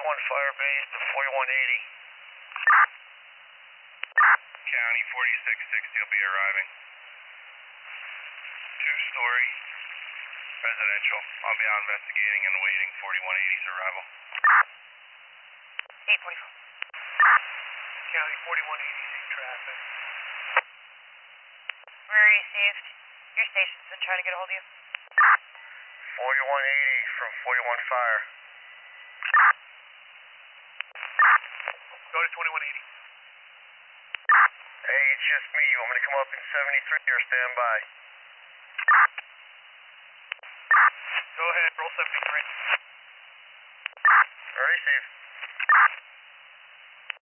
fire base to 4180. County 4660 will be arriving. Two-story residential. I'll be out investigating and awaiting 4180's arrival. 844. County 4180 seeing traffic. We're received. Your station's been trying to get a hold of you. 4180 from 41 Fire. Go to 2180. Hey, it's just me. You want me to come up in 73 or stand by? Go ahead, roll 73. Received.